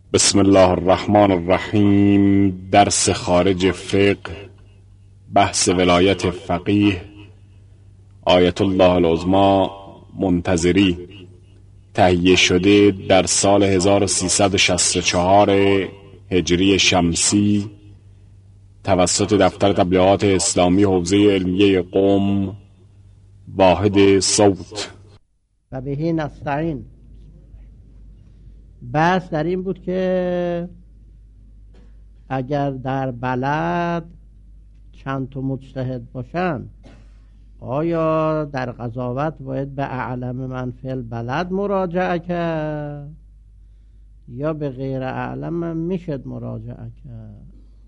بسم الله الرحمن الرحیم. درس خارج فقه، بحث ولایت فقیه آیت الله العظمی منتظری، تهیه شده در سال 1364 هجری شمسی توسط دفتر تبلیغات اسلامی حوزه علمیه قم، واحد صوت. و بهی نستعین. بحث در این بود که اگر در بلد چند تا مجتهد باشن، آیا در قضاوت باید به اعلم من فی البلد مراجعه کرد یا به غیر اعلم من میشد مراجعه کرد؟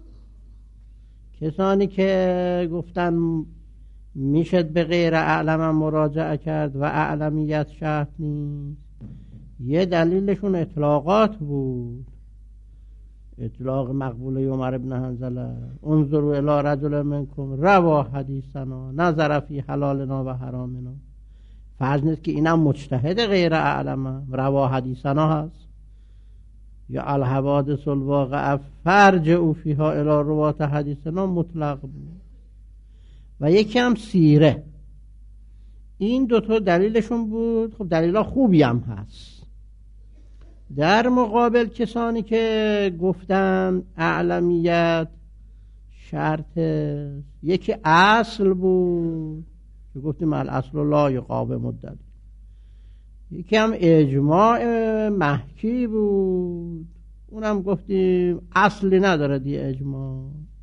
کسانی که گفتن میشد به غیر اعلم مراجعه کرد و اعلمیت شرط نیست، یه دلیلشون اطلاقات بود. اطلاق مقبوله عمر بن حنظله، انظروا الی رجل منکم روا حدیثنا نظر فی حلالنا و حرامنا. فرض نیست که اینم مجتهد غیر اعلمه، روا حدیثنا هست. یا الحوادث الواقع فرجعوا فیها الی روات حدیثنا مطلق بود. و یکی هم سیره. این دوتا دلیلشون بود. خب دلیل خوبی هم هست. در مقابل کسانی که گفتن اعلمیت شرط، یکی اصل بود که گفتیم الاصل لا یقابل مدت، یکی هم اجماع محکی بود، اونم گفتیم اصلی نداره دی اجماع.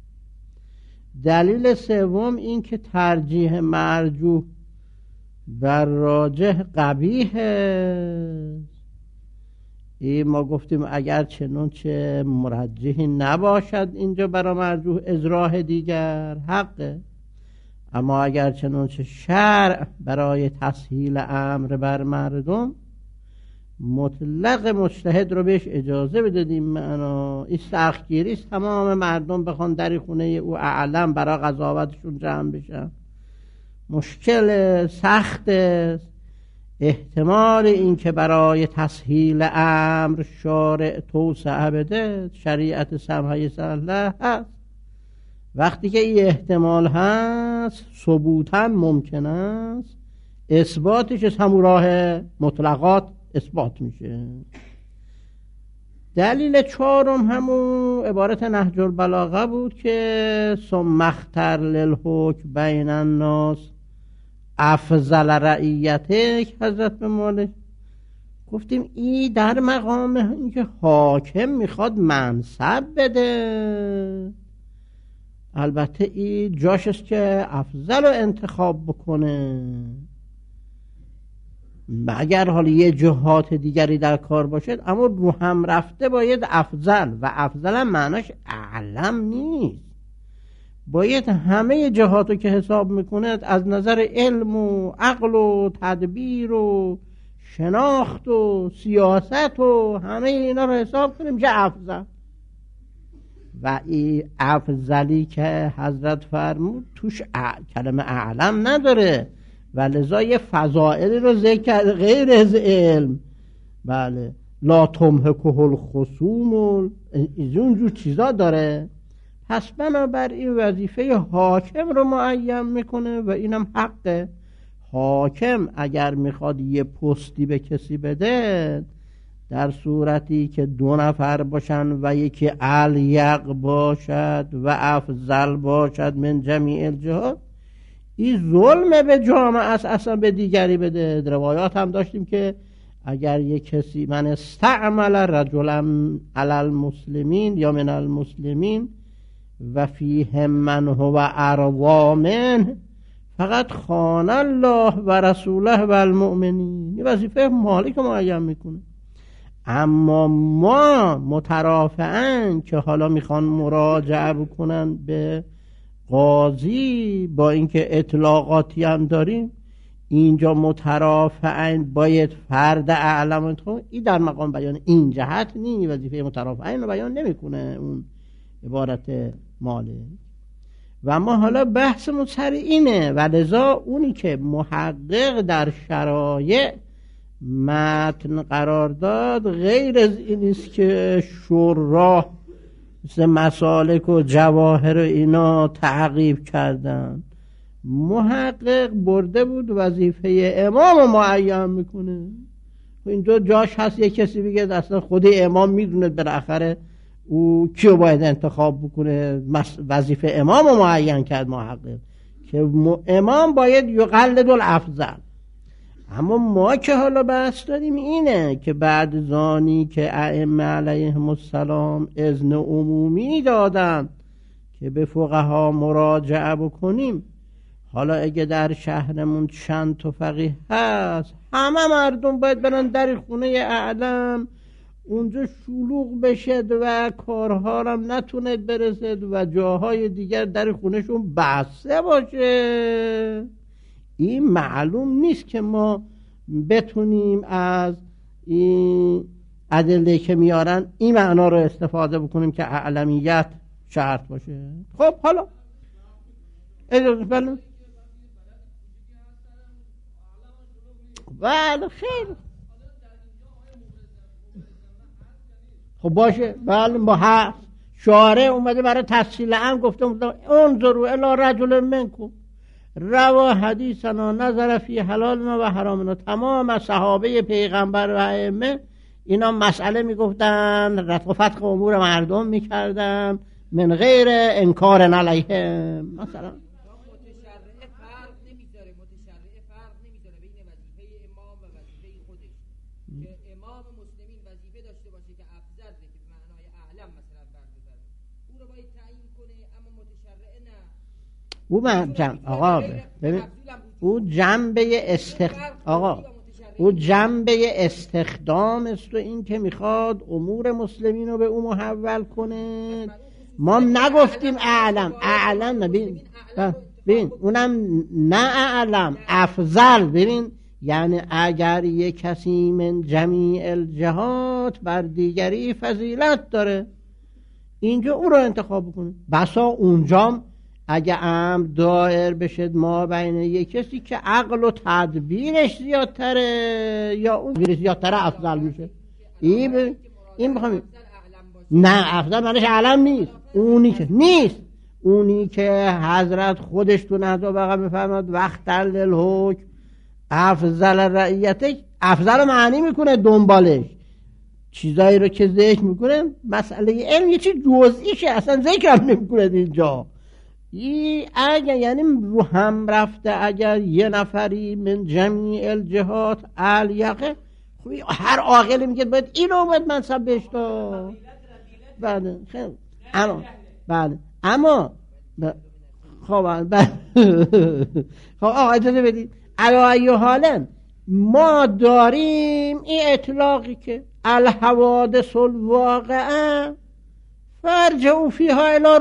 دلیل سوم این که ترجیح مرجوح بر راجح قبیحه. این ما گفتیم اگر چنانچه مرجحی نباشد اینجا برای مرجوح ازراح دیگر حقه، اما اگر چنانچه شرع برای تسهیل امر بر مردم مطلق مجتهد رو بهش اجازه بدادیم. معنا استخگیریست تمام مردم بخوان در خونه او اعلم برای قضاوتشون جمع بشن، مشکل سخت است. احتمال این که برای تسهیل امر شارع توسعه بده، شریعت سمحه سهله هست. وقتی که این احتمال هست ثبوتاً ممکن است، اثباتش از همون راه مطلقات اثبات میشه. دلیل چهارم همون عبارت نهج البلاغه بود که ثم اختر للحکم بین الناس افضل رعیته. حضرت به مالک گفتیم این در مقام اینکه حاکم میخواد منصب بده، البته این جاش است که افضل رو انتخاب بکنه، اگر حالا یه جهات دیگری در کار باشد، اما رو هم رفته باید افضل، و افضل هم معناش اعلم نیست، باید همه جهاتو که حساب میکنه از نظر علم و عقل و تدبیر و شناخت و سیاست و همه اینا رو حساب کنیم که افضل. و این افضلی که حضرت فرمود توش کلمه اعلم نداره و لذا یه فضائل رو ذکر کرده غیر از علم. بله، لا تمهکه الخصوم و اینجور چیزا داره. پس بنابراین وظیفه حاکم رو معین میکنه و اینم حقه. حاکم اگر میخواد یه پستی به کسی بده، در صورتی که 2 نفر باشن و یکی الیق باشد و افضل باشد من جمیع الجهات، این ظلم به جامعه است اصلا به دیگری بده. روایات هم داشتیم که اگر یک کسی من استعمل رجلا علی المسلمین یا من المسلمین و فیهم من هو اروا منه فقط خان الله و رسوله و المؤمنین. این وظیفه مالک معین میکنه. اما ما مترافعاً که حالا میخوان مراجعه بکنن به قاضی، با اینکه اطلاقاتی هم داریم، اینجا مترافعاً باید فرد اعلم انتخاب. این در مقام بیان این جهت نی، وظیفه مترافعاً رو بیان نمیکنه اون عبارت مالک. و ما حالا بحثمون سر اینه، و لذا اونی که محقق در شرایع متن قرار داد غیر از این است که شورا مثل مسالک و جواهر و اینا تعقیب کردن. محقق برده بود وظیفه امام معین میکنه. اینجا جاش هست یک کسی بگه اصلا خود امام میدونه بالاخره او کیو باید انتخاب بکنه. وظیفه امام معین کرد محقق که امام باید یقلد الافضل. اما ما که حالا بحث داریم اینه که بعد زانی که ائمه علیهم السلام اذن عمومی دادن که به فقها مراجعه بکنیم، حالا اگه در شهرمون چند تا فقیه هست، همه مردم باید برن در خونه اعلم، اونجا شلوغ بشد و کارها هم نتونه برسد و جاهای دیگر در خونهشون بسته باشه. این معلوم نیست که ما بتونیم از این ادله که میارن این معنا رو استفاده بکنیم که اعلمیت شرط باشه. خب حالا اجازه بله بله خیلی خب باشه. بله ما هست شارع اومده برای تفصیل هم گفته انظروا الی رجل منکم روا حدیثنا نظر فی حلالنا و حرامنا. تمام صحابه پیغمبر و ائمه اینا مسئله میگفتن، رفع و فتق امور مردم میکردن من غیر انکار علیهم. مثلا او آقا ببین او جنبه استخدام است و این که میخواد امور مسلمین رو به او محول کنه. ما نگفتیم اعلم ببین اونم نه اعلم افضل. ببین یعنی اگر یک کسی من جمیع الجهات بر دیگری فضیلت داره، اینجا او رو انتخاب کنه. بسا اونجام اگه امر دایر بشه ما بین یک کسی که عقل و تدبیرش زیادتره یا اون زیادتره افضل میشه. این بخوام نه افضل معنیش علم نیست. اونی که حضرت خودش تو نهض البلاغه میفرماد وقت للحکم افضل رعیته، افضل معنی میکنه دنبالش چیزایی رو که ذکر میکنه. مسئله علم یه چیز جزئیشه اصلا ذکر هم نمیکنه اینجا. اگر یعنی رو هم رفته اگر یه نفری من جمیع الجهات الیقه، خب هر عاقلی میگه باید اینو باید منصب بهش داد. بله خیلی اما خب آقا اجازه بدید علا ای حالن ما داریم این اطلاقی که الحوادث الواقعه فرجعوا فیها الی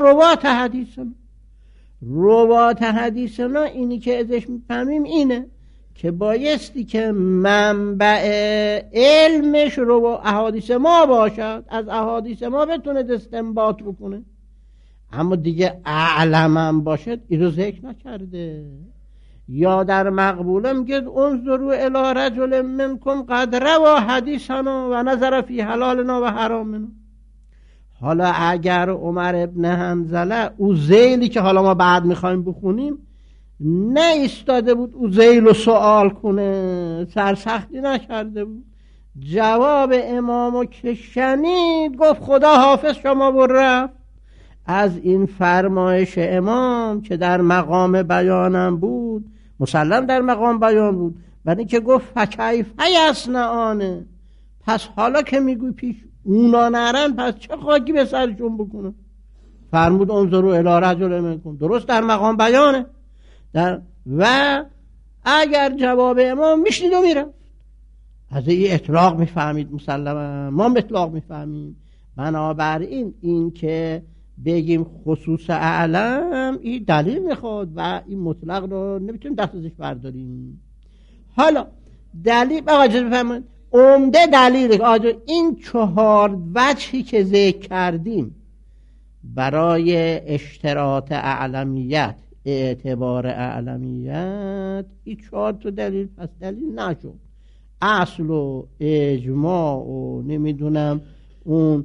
روات حدیثنا. اینی که ازش میفهمیم اینه که بایستی که منبع علمش رو احادیث ما باشد، از احادیث ما بتونه استنباط بکنه. اما دیگه اعلمم باشد این رو ذکر نکرده. یا در مقبوله میگه انظروا الی رجل منکم قد روا حدیثنا و نظر فی حلالنا و حرامنا. حالا اگر عمر ابن حنظله او ذیلی که حالا ما بعد میخوایم بخونیم نه ایستاده بود او ذیل رو سوال کنه، سرسختی نکرده بود، جواب امامو که شنید گفت خدا حافظ شما برفت. از این فرمایش امام که در مقام بیانم بود، مسلم در مقام بیان بود، برای که گفت فکیف یصنعانه، پس حالا که میگوی پیش اونا نرن پس چه خاکی به سرشون بکنه. فرمود انظروا الی رجل منکم، درست در مقام بیانه و اگر جواب امام میشنید و میره. از این اطلاق میفهمید مسلما، ما اطلاق میفهمیم. بنابراین این که بگیم خصوص اعلم این دلیل میخواد و این مطلق رو نمیتونیم دست ازش برداریم. حالا دلیل اجازه بفرمایید عمده دلیل این 4 وجهی که ذکر کردیم برای اشتراط اعلمیت، اعتبار اعلمیت، این 4 تا دلیل پس دلیل نشد. اصل و اجماع و نمیدونم اون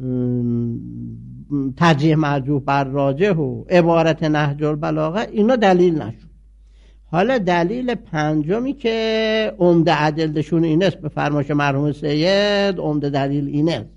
ترجیح مرجوح بر راجح و عبارت نهج البلاغه اینا دلیل نشد. حالا دلیل پنجمی که عمده ادلشون اینه است، به فرمایش مرحوم سید عمده دلیل اینه است.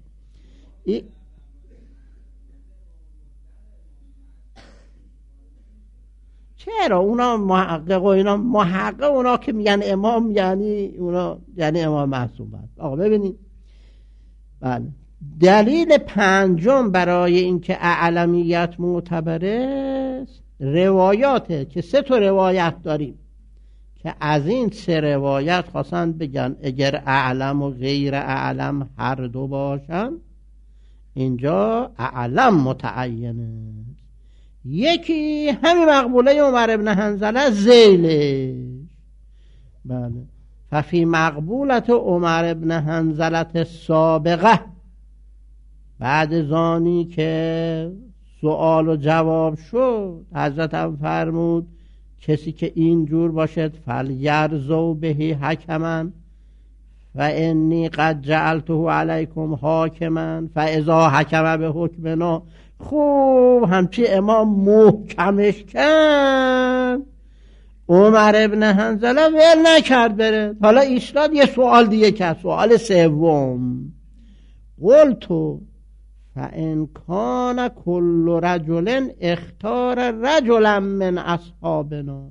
چرا اونا محقق و اینا محقق اونا که میگن امام یعنی اونا یعنی امام معصوم است. آقا ببینید، بله دلیل پنجم برای اینکه اعلمیت معتبره روایاته که 3 تا روایت داریم که از این 3 روایت خواستن بگن اگر اعلم و غیر اعلم هر دو باشن اینجا اعلم متعینه. یکی همین مقبوله عمر ابن حنظله ذیلش، بله ففی مقبولت عمر ابن حنظله سابقه، بعد زانی که سوال و جواب شد حضرت هم فرمود کسی که اینجور باشد فلیرزو بهی حکمن و انی قد جعلته علیکم حاکما فاذا حکم به حکمنا. خوب همچی امام محکمش کرد، عمر ابن حنظله ول نکرد بره. حالا ایستاد یه سوال دیگه کرد، سوال سوم، قلتو فان کان کل رجل اختار رجلا من اصحابنا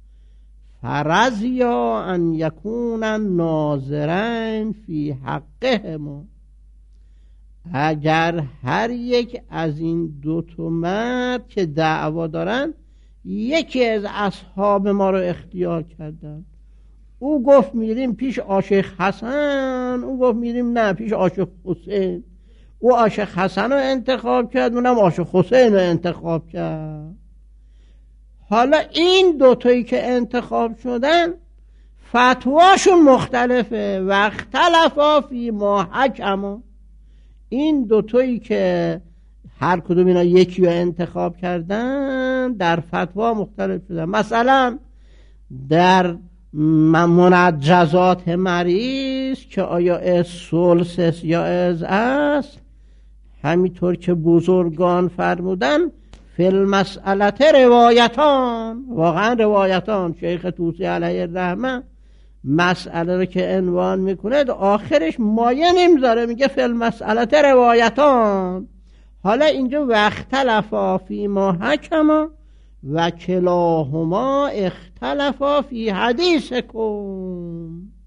فرضیا ان یکون ناظرین فی حقهما. اگر هر یک از این 2 مرد که دعوا دارن یکی از اصحاب ما رو اختیار کردن، او گفت میریم پیش آشیخ حسن، او گفت میریم نه پیش آشیخ حسین، او آشیخ حسن رو انتخاب کرد، اونم آشیخ حسین رو انتخاب کرد. حالا این 2 تایی که انتخاب شدن فتواشون مختلفه، واختلفا فی ما حکما. این 2 تایی که هر کدوم اینا یکی رو انتخاب کردن در فتوا مختلف شدن. مثلا در منجزات مریض که آیا از ثلث یا از اصل، همینطور که بزرگان فرمودن فی المسئله روایتان، واقعا روایتان. شیخ طوسی علیه الرحمه مسئله رو که عنوان میکنه آخرش مایه نمیذاره، میگه فی المسئله روایتان. حالا اینجا واختلفا فی ما حکما و کلاهما اختلفا فی حدیثکم.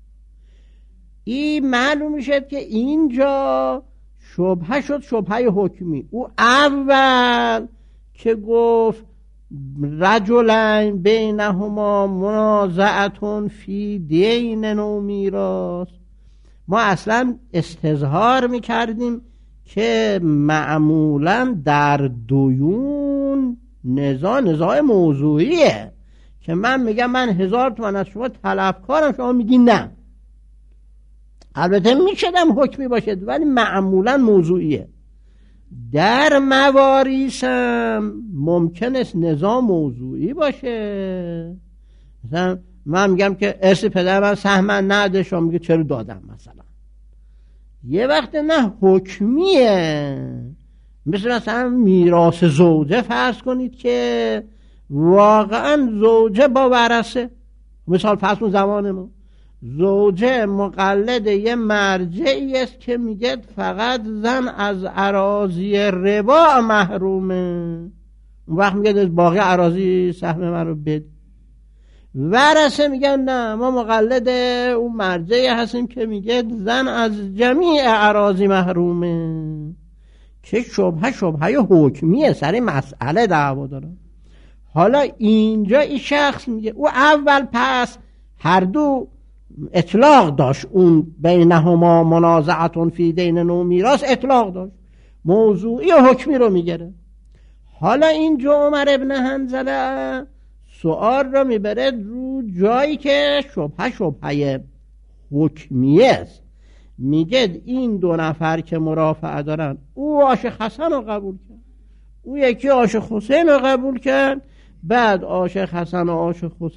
این معلوم میشه که اینجا شبهه شد، شبهه حکمی. او اول که گفت رجلین بینهما منازعتون فی دین و میراث، ما اصلا استظهار میکردیم که معمولا در دیون نزاع موضوعیه که من میگم من 1000 تومان از شما طلبکارم، شما میگی نه. البته میشدم حکمی باشد ولی معمولا موضوعیه. در مواریث هم ممکن است نزاع موضوعی باشه. مثلا من میگم که ارث پدر من سهم نده، شما میگه چرا دادم. مثلا یه وقت نه حکمیه، مثلا میراث زوجه فرض کنید که واقعا زوجه با ورثه، مثال فرض کن زمان ما زوجه مقلد یه مرجعی است که میگه فقط زن از اراضی ربا محرومه، اون وقت میگه باقی اراضی سهم من رو بده. ورثه میگن نه ما مقلد اون مرجعی هستیم که میگه زن از جمیع اراضی محرومه، که شبهه حکمیه، سر مسئله دعوا دارن. حالا اینجا این شخص میگه او اول پس هر دو اطلاق داشت، اون بینهما منازعتون فی دین و میراث اطلاق داشت، موضوعی و حکمی رو میگره. حالا اینجا عمر ابن حنظله سؤال رو میبره رو جایی که شبهه حکمیه است. میگه این 2 نفر که مرافعه دارن، او آشیخ حسن رو قبول کرد، او یکی آشیخ حسین رو قبول کرد. بعد آشیخ حسن و آشیخ حسین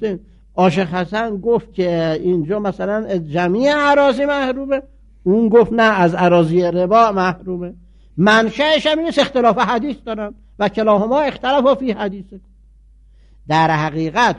عاشق حسن گفت که اینجا مثلا از جمیع اراضی محرومه، اون گفت نه از اراضی ربا محرومه. منشأش هم اینه، اختلاف حدیث دارن و کلاهما اختلاف فی حدیثه. در حقیقت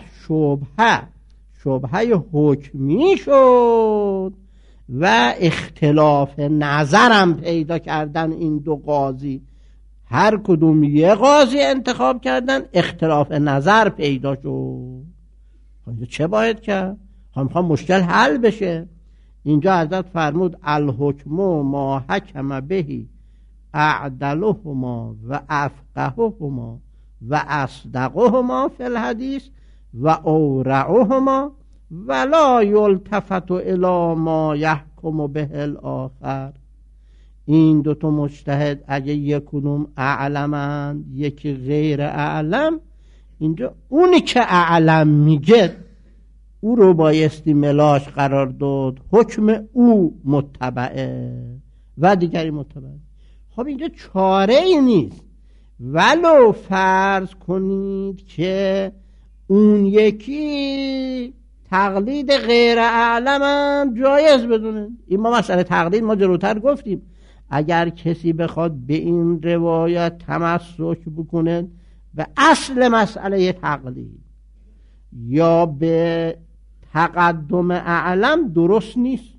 شبهه حکمی شد و اختلاف نظرم پیدا کردن این دو قاضی، هر کدوم یه قاضی انتخاب کردن، اختلاف نظر پیدا شد. اینجا چه باید کرد؟ میخوام مشکل حل بشه. اینجا حضرت فرمود الحکم ما حکم بهی اعدلهما و افقههما و اصدقهما فی الحدیث و اورعهما ولا یلتفت الی ما یحکم به الاخر. این دوتا مجتهد اگه یکونم اعلمند یکی غیر اعلم، اینجا اونی که اعلم میگه او رو بایستی ملاش قرار داد، حکم او متبعه و دیگری متبعه. خب اینجا چاره ای نیست، ولو فرض کنید که اون یکی تقلید غیر اعلم هم جایز بدونه. این ما مسئله تقلید ما جلوتر گفتیم، اگر کسی بخواد به این روایت تمسک بکنه به اصل مسئله تقلید یا به تقدم اعلم، درست نیست.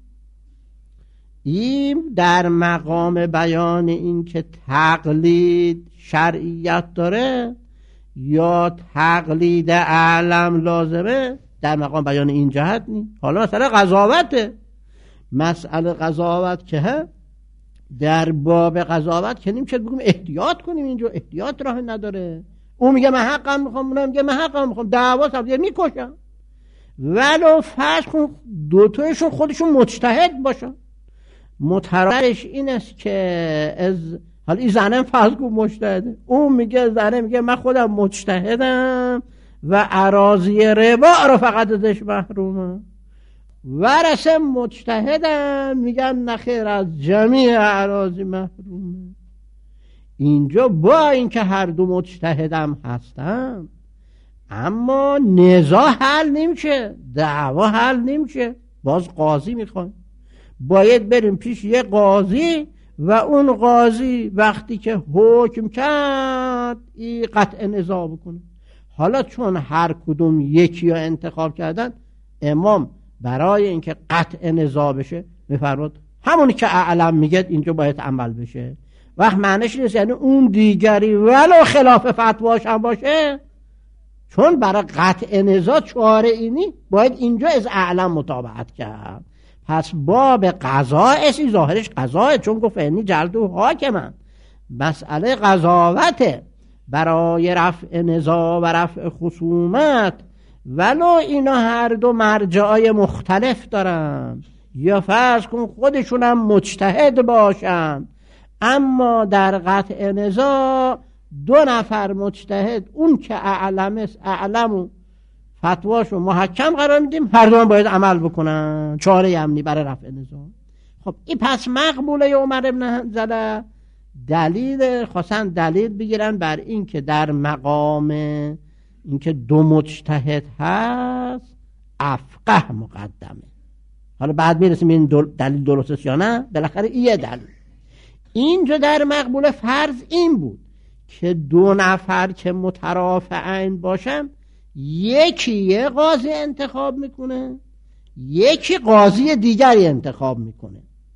این در مقام بیان این که تقلید شرعیت داره یا تقلید اعلم لازمه، در مقام بیان این جهت نیست. حالا مسئله قضاوته. مسئله قضاوت که در باب قضاوت که نمیشه بگیم احتیاط کنیم، اینجا احتیاط راه نداره. اون میگه من حقم میخوام، اونم میگه من حقم میخوام، دعوا سر میکشن. ولو فرض کن دوتایشون خودشون مجتهد باشن، مترادفش این است که از حالا این زنم فرض کن مجتهده، اون میگه زنه میگه من خودم مجتهدم و اراضی ربا رو فقط ازش محرومم، ورثه مجتهدن میگن نخیر از جمیع اراضی محرومه. اینجا با اینکه هر دو مجتهدم هستن اما نزاع حل نمیشه، دعوا حل نمیشه، باز قاضی میخواد. باید بریم پیش یه قاضی و اون قاضی وقتی که حکم کرد این قطع نزاع بکنه. حالا چون هر کدوم یکی رو انتخاب کردن، امام برای اینکه قطع نزاع بشه میفرماد همونی که اعلم میگه اینجا باید عمل بشه. وقت معنیش نیست یعنی اون دیگری ولو خلاف فتواش هم باشه، چون برای قطع نزاع چاره اینی باید اینجا از اعلم مطابقت کرد. پس باب قضاء اسی ظاهرش قضاء، چون گفت اینی جلد و حاکمن، مسئله قضاوته برای رفع نزاع و رفع خصومت. ولو اینا هر دو مرجعای مختلف دارن یا فرض کن خودشون هم مجتهد باشن، اما در قطع نزاع دو نفر مجتهد، اون که اعلم و فتواشو محکم قرار میدیم، هر دو هم باید عمل بکنن، چاره امنی برای رفع نزاع. خب این پس مقبوله عمر ابن حنظله. دلیل خواستن دلیل بگیرن بر این که در مقام اینکه دو مجتهد هست افقه مقدمه. حالا بعد میرسیم این دلیل درسته یا نه، بالاخره این یه دلیل. اینجا در مقبوله فرض این بود که دو نفر که مترافعین باشن، یکی یه قاضی انتخاب میکنه، یکی قاضی دیگری انتخاب میکنه.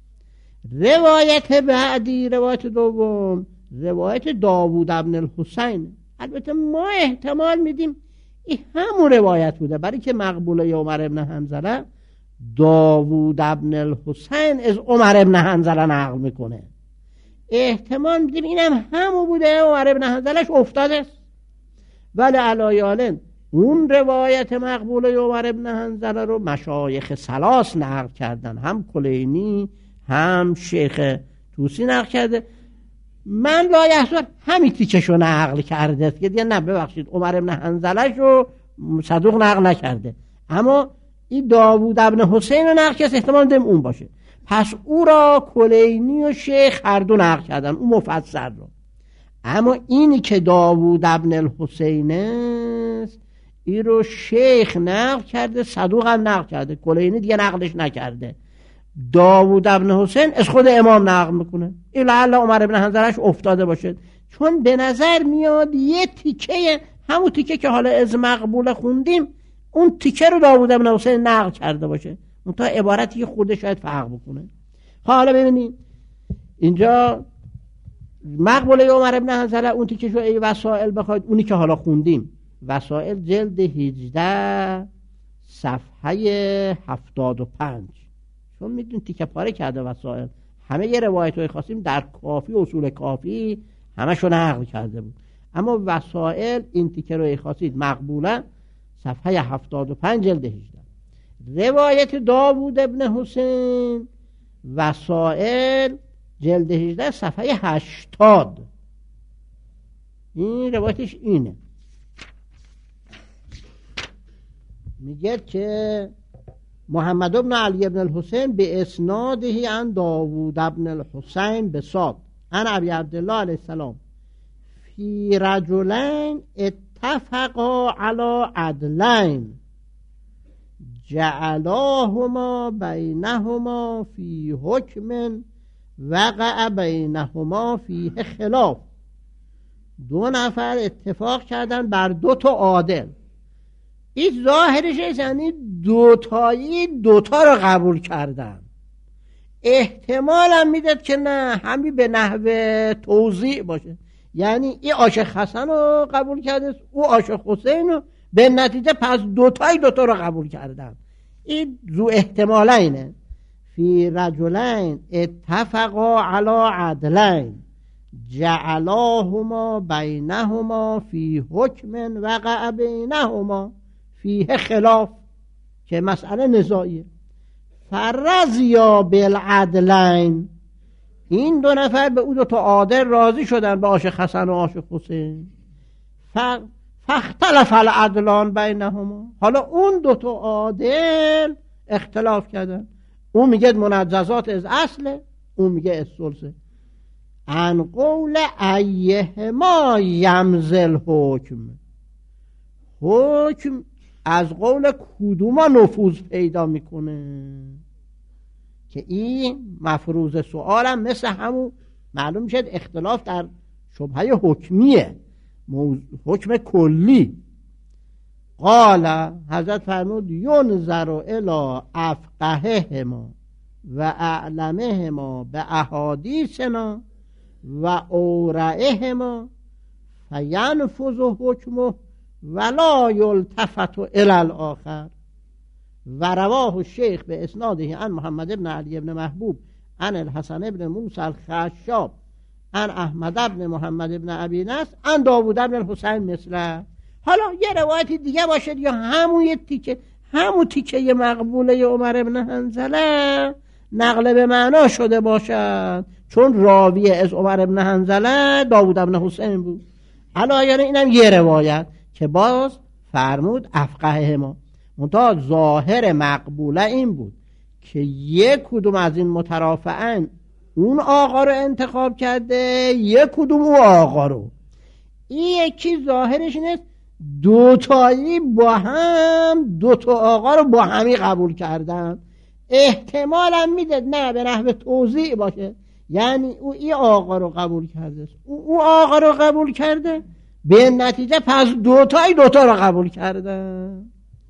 روایت بعدی، روایت دوم، روایت داوود ابن الحسین. البته ما احتمال میدیم این همون روایت بوده، برای که مقبوله عمر ابن حنظله داوود ابن الحسین از عمر ابن حنظله نقل میکنه. احتمال میدیم اینم همون بوده، عمر ابن حنظلهش افتاده است. ولی علایالن اون روایت مقبوله عمر ابن حنظله رو مشایخ ثلاث نقل کردن، هم کلینی هم شیخ توسی نقل کرده. من لایحضر همین تیکشو نقل کرده که دیگه نه ببخشید عمر ابن حنظله رو صدوق نقل نکرده، اما این داوود ابن حسین رو نقل کرده، احتمال دیم اون باشه. پس او را کلینی و شیخ هر دو نقل کردن، اون مفسر رو. اما اینی که داوود ابن الحسین است، این رو شیخ نقل کرده، صدوق هم نقل کرده، کلینی دیگه نقلش نکرده. داوود ابن حسین از خود امام نقل میکنه. این لعل عمر ابن حنظلش افتاده باشه، چون به نظر میاد یه تیکه، همون تیکه که حالا از مقبول خوندیم، اون تیکه رو داوود ابن حسین نقل کرده باشه، اون تا عبارتی خودش شاید فرق بکنه. حالا ببینید اینجا مقبوله عمر ابن حنظله، اون تیکه شو ای وسائل بخواید، اونی که حالا خوندیم وسائل جلد 18 صفحه 75، چون میدون تیکه پاره کرده وسائل، همه یه روایت های خاصیم در کافی، اصول کافی همشو نقل کرده بود، اما وسائل این تیکه رو خاصید مقبوله صفحه 75 جلد 18. روایت داوود ابن حسین وسائل جلد 18 صفحه 80، این روایتش اینه، میگه که محمد ابن علی ابن الحسین به اسناده عن داوود ابن الحسین بساد عن ابی عبدالله علیه السلام فی رجلین اتفقا علی عدلین جعلاهما بینهما فی حکم وقع بینهما فیه خلاف. دو نفر اتفاق کردن بر دو تا عادل، این ظاهرش یعنی دوتایی دوتا رو قبول کردن، احتمال هم میداد که نه همین به نحو توزیع باشه، یعنی این عاشق حسن رو قبول کرده، او عاشق حسین رو، به نتیجه پس دوتایی دوتا رو قبول کردن. این ذو احتمالینه. فی رجلین اتفقا علی عدلین جعلاهما بینهما فی حکم وقع بینهما فیه خلاف، که مسئله نزاعیه. فرضیا بالعدلین، این دو نفر به او دو تا عادل راضی شدن، به عاشق حسن و عاشق حسین. فاختلف العدلان بینهما، حالا اون دو تا عادل اختلاف کردن، اون میگه منجزات از اصله، اون میگه از ثلثه. عن قول ایهما یمزل حکم، حکم از قول کدوما نفوذ پیدا میکنه، که این مفروض سؤالم مثل همون معلوم میشه اختلاف در شبهه حکمیه، حکم کلی. قال حضرت فرمود ینظر الی افقههما و اعلمهما به احادیثنا و اورعهما فینفذ حکمه ولا یلتفت الی الاخر. و رواه الشیخ به اسناده عن محمد ابن علی ابن محبوب عن الحسن ابن موسی الخشاب عن احمد ابن محمد ابن ابی نصر عن داوود ابن الحسین مثله. حالا یه روایتی دیگه باشه یا همون تیکه مقبوله عمر ابن حنظله نقل به معنا شده باشد، چون راوی از عمر ابن حنظله داوود ابن حسین بود. حالا یعنی اینم یه روایت که باز فرمود افقه ما، منتها ظاهر مقبوله این بود که یک کدوم از این مترافعن اون آقا رو انتخاب کرده، یک کدوم اون آقا رو. این یکی ظاهرش اینه دوتایی با هم دوتا آقا رو با همی قبول کردن، احتمال هم میده نه به نحو توزیع باشه، یعنی او این آقا رو قبول کرده، او آقا رو قبول کرده، به نتیجه پس دوتایی دوتا رو قبول کرده.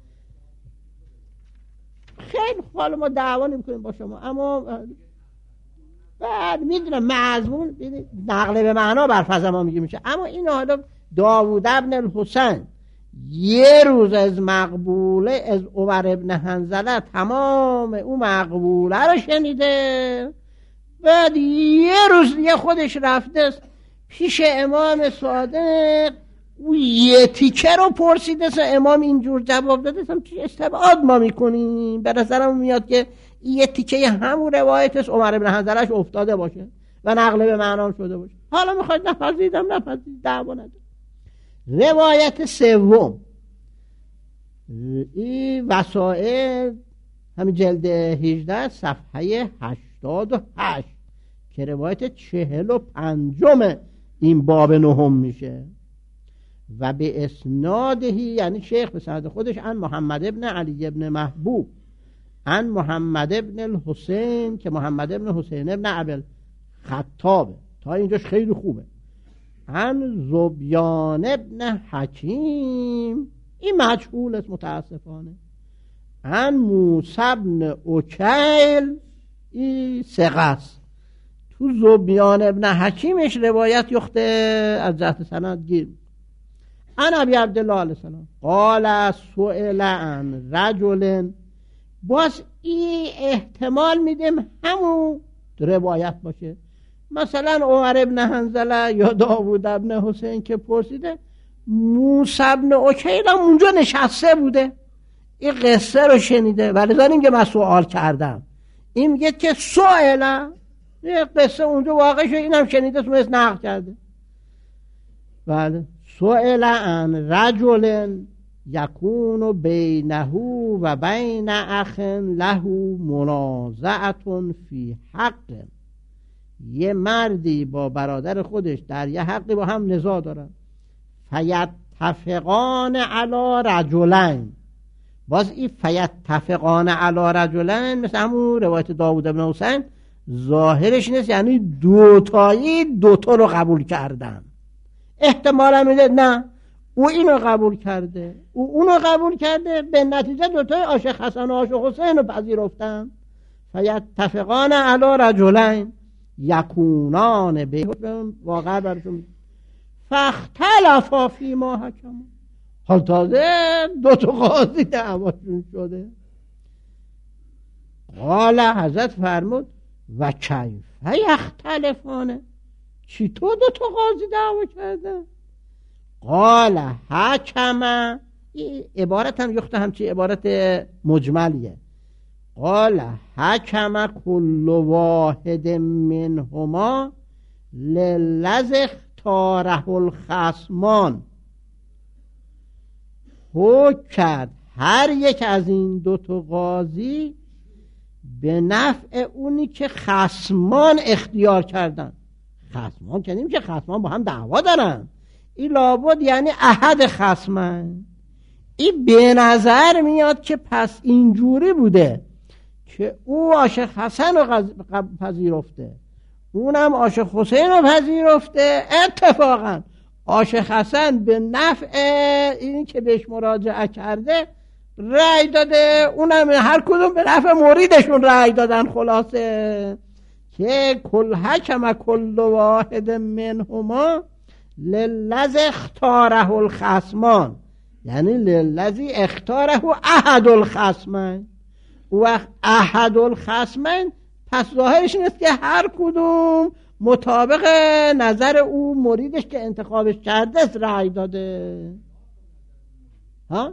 خیلی حالا ما دعوا نمی‌کنیم با شما، اما بعد میدونم مضمون نقل به معنا بر فضل ما میشه، اما این حالا داوود ابن الحسین یه روز از مقبوله از عمر ابن حنظله تمام اون مقبوله رو شنیده، بعد یه روز یه خودش رفته پیش امام صادق، او یه تیکه رو پرسیده، امام اینجور جواب داده، چه استبعاد ما میکنیم؟ به نظرم میاد که یه تیکه همون روایت است عمر ابن حنظلهش افتاده باشه و نقل به معنا شده باشه. حالا میخواید نپذیرم دعوا نداره. روایت سوم این وسائل همین جلد 18 صفحه 88 که روایت 45 این باب نهم میشه. و به اسنادهی یعنی شیخ به سند خودش عن محمد ابن علی ابن محبوب عن محمد ابن الحسین که محمد ابن حسین ابن ابل خطابه، تا اینجاش خیلی خوبه. عن زبیان ابن حکیم، این مجهول است متاسفانه. عن موسی ابن اکیل، این ثقه است. تو زبیان ابن حکیمش روایت یخته از جهت سند گیر. عن ابی عبدالله علیه السلام قال سئل عن رجل، باز این احتمال میدیم همون روایت باشه. مثلا عمر ابن حنظله یا داوود ابن حسین که پرسیده، موسی ابن اکیل هم اونجا نشسته بوده، این قصه رو شنیده، ولی داریم که من سوال کردم، این میگه که سئل، یه قصه اونجا واقع شده، اینم شنیده تونست نقل کرده. بله. سئل عن رجل یکون بینه و بین اخ له منازعه فی حق، یه مردی با برادر خودش در یه حقی با هم نزاع دارن، فیتفقان علی رجلین، باز این فیتفقان علی رجلین مثل همون روایت داوود بن حسین ظاهرش نیست، یعنی دوتایی دوتا رو قبول کردن. احتمالا میده نه او اینو قبول کرده او اونو قبول کرده، به نتیجه دوتای عاشق حسن و عاشق حسین رو پذیرفتن. فیتفقان علی رجلین یکونان به واقع برشون فاختلفا فی ما حکم، حال تازه دوتا قاضی دعواشون شده. قال حضرت فرمود و کیف یختلفانه، چطور دوتا قاضی دعوا کرده؟ قال حکم، عبارت هم یخته همچی عبارت مجملیه. قال حکم کل واحد منهما للذی اختاره الخصمان، حکم کرد هر یک از این دوتا قاضی به نفع اونی که خصمان اختیار کردن. خصمان که نیم که خصمان با هم دعوا دارن، این لابد یعنی احد خصمان. این به نظر میاد که پس اینجوری بوده که او عاشق حسن رو پذیرفته، اونم عاشق حسین رو پذیرفته. اتفاقا عاشق حسن به نفع اینی که بهش مراجعه کرده رأی داده، اونم هر کدوم به نفع مریدشون رأی دادن. خلاصه که کل حکم کل واحد منهما للذی اختاره الخصمان، یعنی للذی اختاره احد الخصمان. و احد الخصمان پس ظاهرش نیست که هر کدوم مطابق نظر او مریدش که انتخابش کرده است رأی داده. ها؟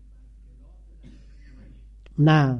نه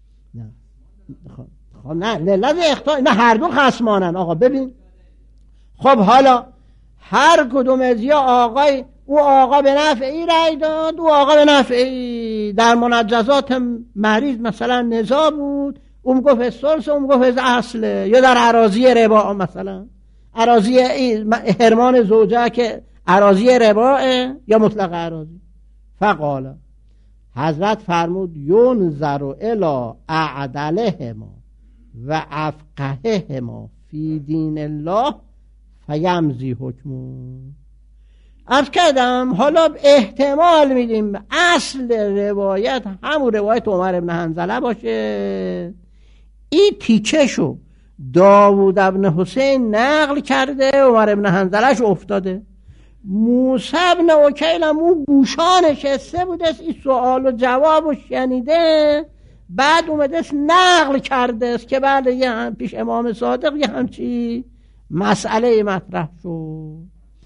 خب نه للذی اختار، نه هر دو خصمانن. آقا ببین، خب حالا هر کدوم از یا آقای، او آقا به نفع ای رأی داد، او آقا به نفع ای. در منجزات مریض مثلا نزاع بود، اون گفت الثلث، اون گفت از اصله. یا در اراضی ربا، مثلا اراضی حرمان زوجه که اراضی رباه یا مطلق اراضی. فقال حضرت فرمود ینظر الی اعدلهما و افقههما فی دین الله فیمضی حکمه. عرض کردم حالا احتمال میدیم اصل روایت همون روایت عمر ابن حنظله باشه. این تیکشو داوود ابن حسین نقل کرده، عمر ابن حنظلهش افتاده. موسی ابن اکیل هم اون گوشا نشسته بوده، این سوال و جواب رو شنیده، بعد اومده نقل کرده است که بعد یه پیش امام صادق یه همچی مسئله مطرح شد.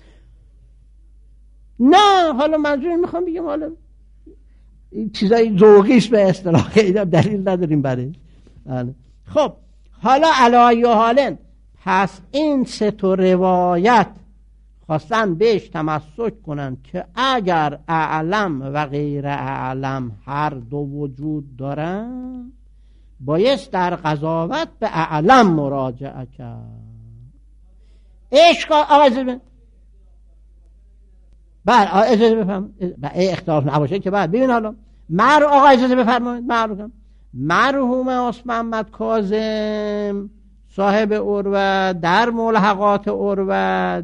نه حالا منظور میخوام بگم حالا این چیزای ذوقیش به اصطلاح دلیل نداریم برای. خب حالا علی حالن، پس این سه تا روایت خواستن بهش تمسک کنن که اگر اعلم و غیر اعلم هر دو وجود دارن، بایست در قضاوت به اعلم مراجعه کرد. عشق بله اجازه بفرمایید، اختلاف نباشه که بعد ببین حالا آقا اجازه بفرمایید. مرحوم عثمان محمد کاظم صاحب عروت در ملحقات عروت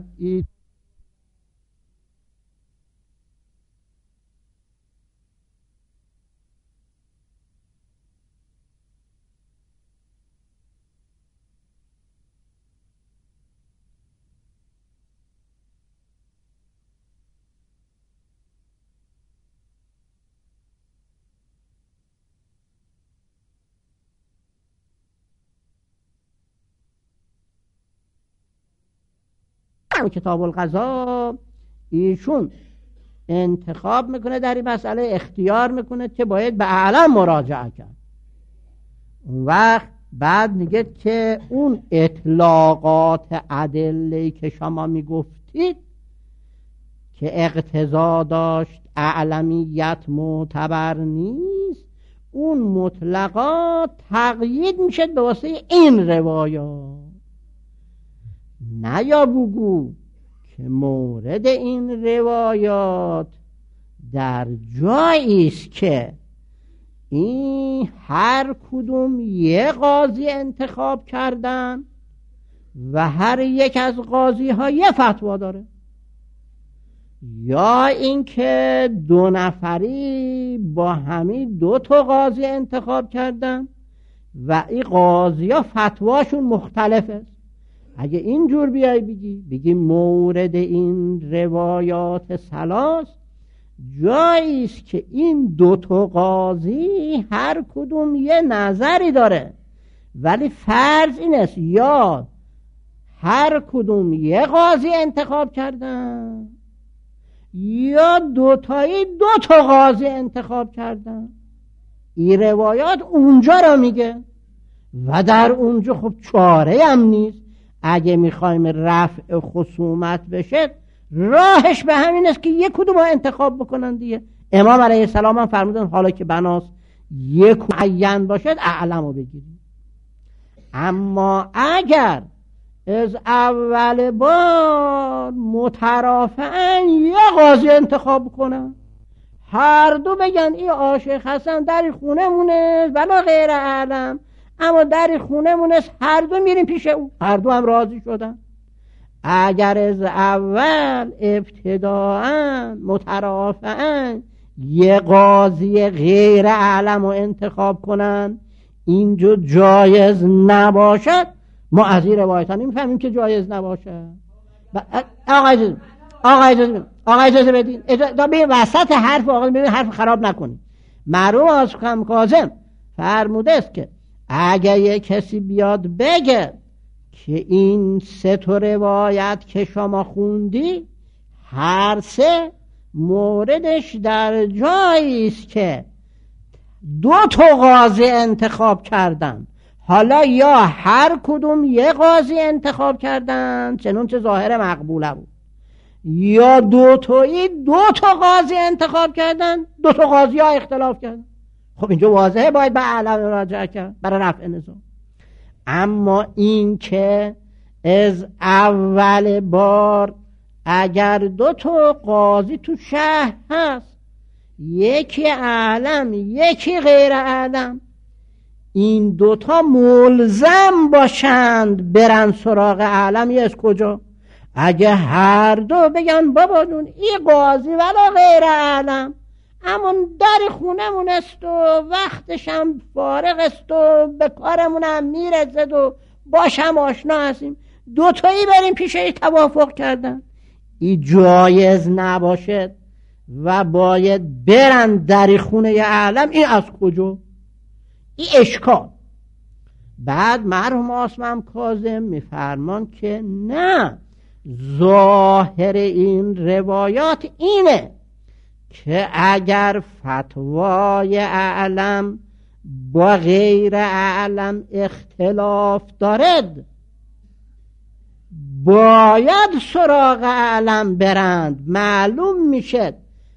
کتاب القضا ایشون انتخاب میکنه در این مسئله، اختیار میکنه که باید به اعلم مراجعه کرد. اون وقت بعد میگه که اون اطلاقات ادله که شما میگفتید که اقتضا داشت اعلمیت معتبر نیست، اون مطلقات تقیید میشه به واسه این روایات. نه یا بگو که مورد این روایات در جایی است که این هر کدوم یه قاضی انتخاب کردن و هر یک از قاضی ها یه فتوا داره، یا اینکه دو نفری با همین 2 تا قاضی انتخاب کردن و این قاضی ها فتواشون مختلفه. اگه اینجور بیای بگی مورد این روایات ثلاث جایی است که این 2 تا قاضی هر کدوم یه نظری داره، ولی فرض این است یا هر کدوم یه قاضی انتخاب کردن یا 2 تایی 2 تا قاضی انتخاب کردن. این روایات اونجا را میگه و در اونجا خب چاره هم نیست. اگه میخوایم رفع خصومت بشه راهش به همین است که یک کدوم انتخاب بکنن دیگه. امام علیه السلام هم فرمودن حالا که بناست یک معین باشد اعلمو بگیریم. اما اگر از اول بار مترافعن یه قاضی انتخاب کنن، هر دو بگن این عاشق هستن در خونه مونه ولا غیر اعلم، اما در خونه مونست هر دو میریم پیش او، هر دو هم راضی شدن. اگر از اول ابتداعا مترافعا یه قاضی غیر اعلم رو انتخاب کنن اینجا جایز نباشد، ما از این روایت ها نمیفهمیم که جایز نباشد. آقا اجازه بدین، به وسط حرف آقا ببین حرف خراب نکنید. مرحوم عثمان کاظم فرموده است که اگه یه کسی بیاد بگه که این 3 تا روایت که شما خوندی هر 3 موردش در جایی است که 2 تا قاضی انتخاب کردن، حالا یا هر کدوم یه قاضی انتخاب کردن چنون چه ظاهر مقبوله بود، یا 2 تایی 2 تا قاضی انتخاب کردن، 2 تا قاضی ها اختلاف کردن، خب اینجا واضحه باید به اعلم مراجعه کرد برای رفع نزاع. اما این که از اول بار اگر 2 تا قاضی تو شهر هست، یکی اعلم یکی غیر اعلم، این 2 تا ملزم باشند برن سراغ اعلم، یه از کجا؟ اگه هر دو بگن بابا جون این قاضی ولا غیر اعلم اما در خونمون است و وقتش هم فارغ است و به کارمون هم میرسد و باشم آشنا هستیم، 2 تایی بریم پیش توافق کردن، این جایز نباشد و باید برن در خونه اعلم. این از کجا؟ این اشکال. بعد مرحوم عثمان کاظم میفرمان که نه، ظاهر این روایات اینه که اگر فتوای اعلم با غیر اعلم اختلاف دارد باید سراغ اعلم برند. معلوم میشه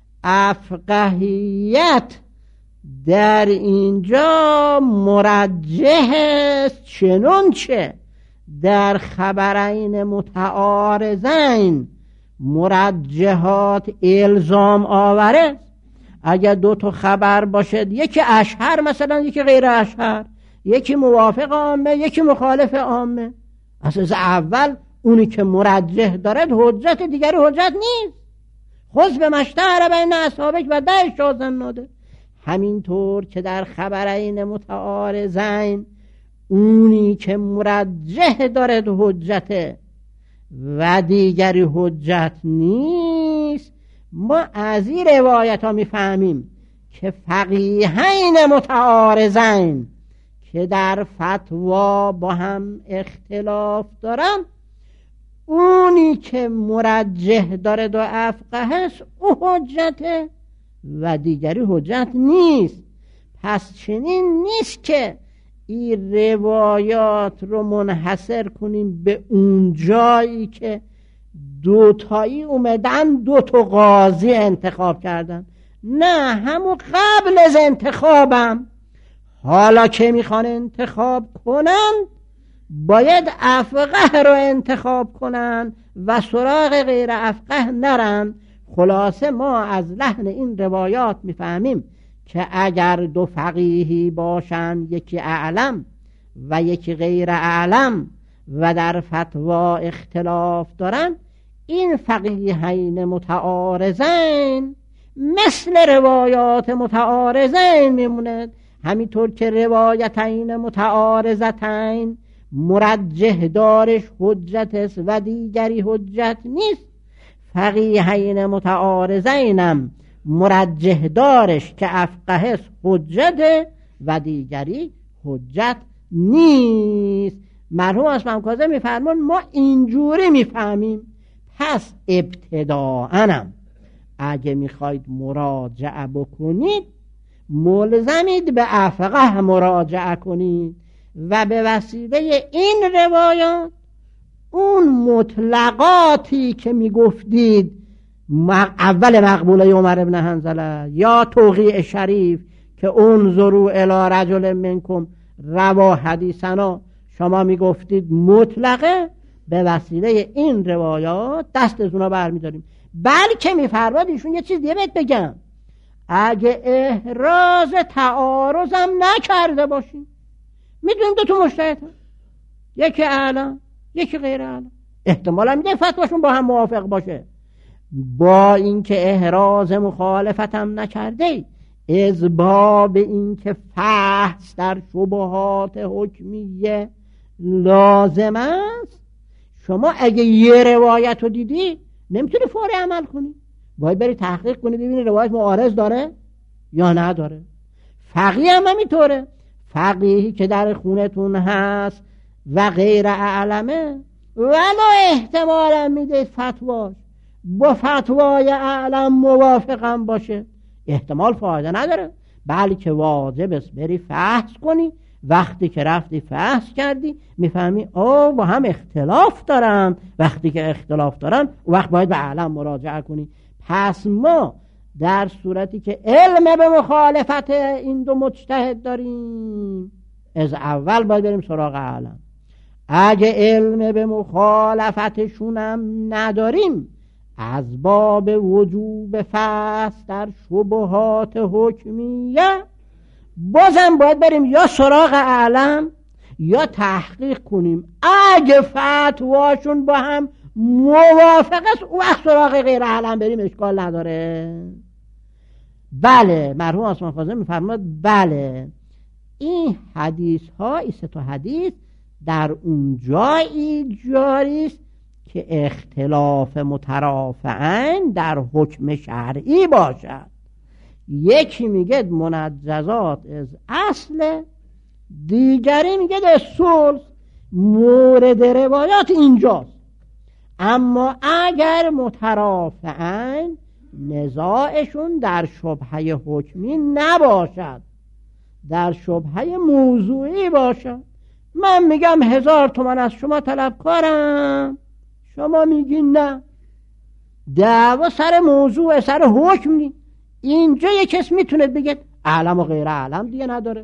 افقهیت در اینجا مرجح است، چنانچه در خبرین متعارضین مرجحات الزام آوره. اگر دو تا خبر باشه، یکی اشهر مثلا یکی غیر اشهر، یکی موافق عامه یکی مخالف عامه، از اول اونی که مرجح دارد حجت، دیگری حجت نیست. خذ به مشتهر بین اصحابک و ده شاذ نادر. همینطور که در خبرین متعارضین اونی که مرجح دارد حجته و دیگری حجت نیست، ما از این روایت ها میفهمیم که فقیهین متعارضین که در فتوا با هم اختلاف دارن، اونی که مرجح دارد و افقه است او حجته و دیگری حجت نیست. پس چنین نیست که این روایات رو منحصر کنیم به اون جایی که دوتایی اومدن دو تا قاضی انتخاب کردن. نه، همون قبل از انتخابم حالا که میخوان انتخاب کنن باید افقه رو انتخاب کنن و سراغ غیر افقه نرن. خلاصه ما از لحن این روایات میفهمیم که اگر دو فقیهی باشن، یکی اعلم و یکی غیر اعلم و در فتوا اختلاف دارن، این فقیهین متعارضین مثل روایات متعارضین میموند. همینطور که روایتین متعارضتین مرجح دارش حجت است و دیگری حجت نیست، فقیهین متعارضینم مرجح دارش که افقه است حجت و دیگری حجت نیست. مرحوم اسماعیل کاظم میفرمون ما اینجوری میفهمیم. پس ابتداءنم اگه میخواید مراجعه بکنید ملزمید به افقه مراجعه کنید و به وسیله این روایات اون مطلقاتی که میگفتید اول مقبوله عمر ابن حنظله یا توقیع شریف که انظروا الی رجل منکم روا حدیثنا، شما میگفتید مطلقه، به وسیله این روایات دست از اونا برمیداریم. بلکه میفرماد ایشون یه چیز دیگه بهت بگم، اگه احراز تعارضم نکرده باشیم، میدونیم دو تا مجتهد هست، یکی اعلم یکی غیر اعلم، احتمالا میده فتواشون با هم موافق باشه، با اینکه احراز مخالفتم نکرده، از باب اینکه فحص در شبهات حکمیه لازم است، شما اگه یه روایت رو دیدی نمیتونی فوری عمل کنی، باید بری تحقیق کنی ببینی روایت معارض داره یا نداره. فقیه هم همینطوره، فقیهی که در خونتون هست و غیر اعلمه ولو احتمالا میده فتواش با فتوای اعلم موافقم باشه، احتمال فایده نداره، بلکه واجب است بری فحص کنی. وقتی که رفتی فحص کردی میفهمی با هم اختلاف دارن، وقتی که اختلاف دارن وقت باید به اعلم مراجعه کنی. پس ما در صورتی که علم به مخالفت این دو مجتهد داریم از اول باید بریم سراغ اعلم. اگه علم به مخالفتشونم نداریم از باب وجوب فحص در شبهات حکمیه بازم باید بریم یا سراغ اعلم یا تحقیق کنیم. اگه فتواشون با هم موافق است اون وقت سراغ غیر اعلم بریم، اشکال نداره. بله، مرحوم اسماعیل کاظم میفرماد بله این حدیث ها، این سه تا حدیث در اون جایی جاری است که اختلاف مترافعین در حکم شرعی باشد. یکی میگه منجزات از اصل، دیگری میگه از ثلث. مورد روایات اینجاست. اما اگر مترافعین نزاعشون در شبهه حکمی نباشد، در شبهه موضوعی باشد، من میگم 1000 تومان از شما طلبکارم، شما میگین نه، دعوا سر موضوع سر حکم نی. اینجا یک کس میتونه بگه اعلم و غیر اعلم دیگه نداره،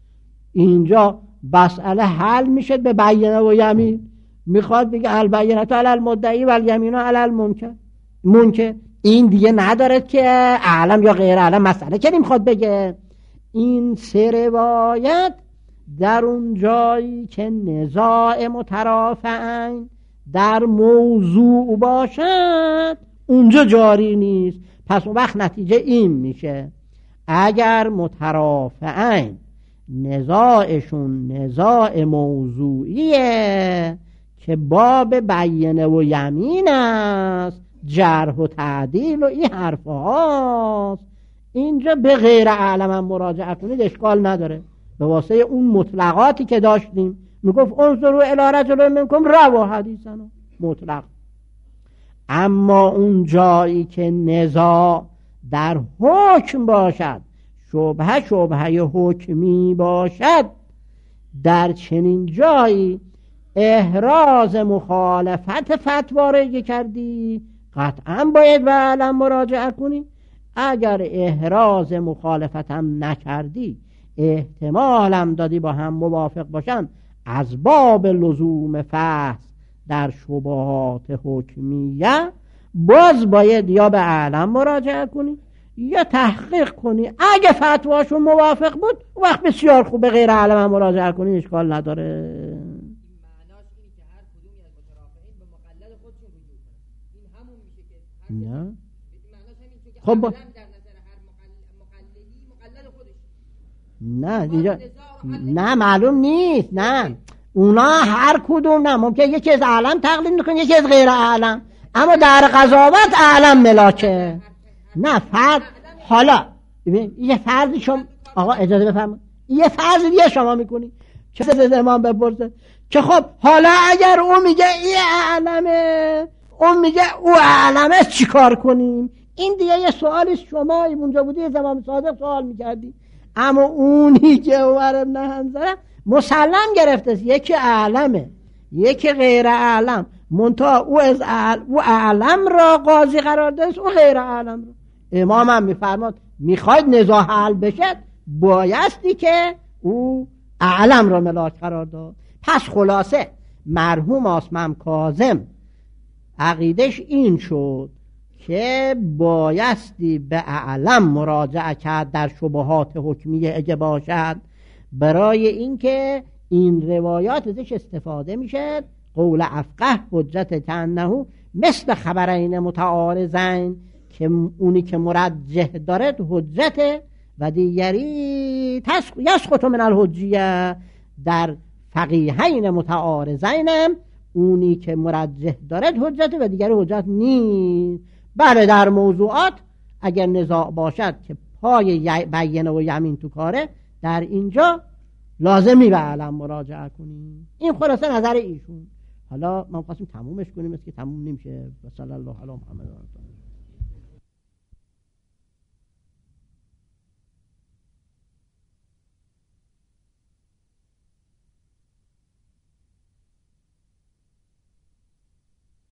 اینجا مسئله حل میشه به بینه و یمین. میخواد بگه البینه علی المدعی و الیمین علی المنکر، که این دیگه ندارد که اعلم یا غیر اعلم مسئله که نمیخواد بگه. این سه روایت در اون جایی که نزاع مترافعین در موضوع باشد اونجا جاری نیست. پس اون وقت نتیجه این میشه اگر مترافعین نزاعشون نزاع موضوعیه که باب بیانه و یمین است، جرح و تعدیل و این حرف هاست، اینجا به غیر اعلم هم مراجعه کنید اشکال نداره. به واسطه اون مطلقاتی که داشتیم میگفت انظروا الی رجل منکم روی حدیثا مطلق. اما اون جایی که نزاع در حکم باشد، شبهه حکمی باشد، در چنین جایی احراز مخالفت فتوا را کردی قطعا باید به اعلم مراجعه کنی. اگر احراز مخالفت هم نکردی، احتمالم دادی با هم موافق باشن، از باب لزوم فحص در شبهات حکمیه باز باید یا به اعلم مراجعه کنی یا تحقیق کنی. اگه فتواشون موافق بود وقت بسیار خوب، به غیر اعلم هم مراجعه کنی اشکال نداره. نه خب نه دیگه نه معلوم نیست. نه اونا هر کدوم، نه ممکن یکی از اعلم تقلید میکنه یکی از غیر اعلم، اما در قضاوت اعلم ملاکه. نه فرض، حالا یه فرضی شما آقا اجازه بفرمایید، یه فرضی دیگه شما میکنی چه از امام بپرسه که خب حالا اگر اون میگه این اعلمه، اون میگه او اعلمه، چی کار کنیم؟ این دیگه یه سوالی شما اونجا بودی امام صادق سوال میکردی. اما اونی که عمر ابن حنظله مسلم گرفته یکی اعلمه یکی غیر اعلم، منتها او اعلم را قاضی قرار داده، او غیر اعلم را. امام هم میفرماد میخواید نزاع حل بشه بایستی که او اعلم را ملاک قرار داد. پس خلاصه مرحوم آسمم کاظم عقیدش این شد که بایستی به اعلم مراجعه کرد در شبهات حکمیه اگه باشد، برای اینکه این روایات ازش استفاده میشه. قول افقه حجت کانه مثل خبرین متعارضین، که اونی که مرجح داره حجت و دیگری یسقط من الحجیه. در فقیهین متعارضین اونی که مرجح داره حجت و دیگری حجت نیست. بله در موضوعات اگر نزاع باشد که پای بیانه و یمین تو کاره، در اینجا لازمی به اعلم مراجعه کنیم. این خلاصه نظر ایشون. حالا ما خواستیم تمومش کنیم، که تموم نمیشه. صلی الله علی محمد.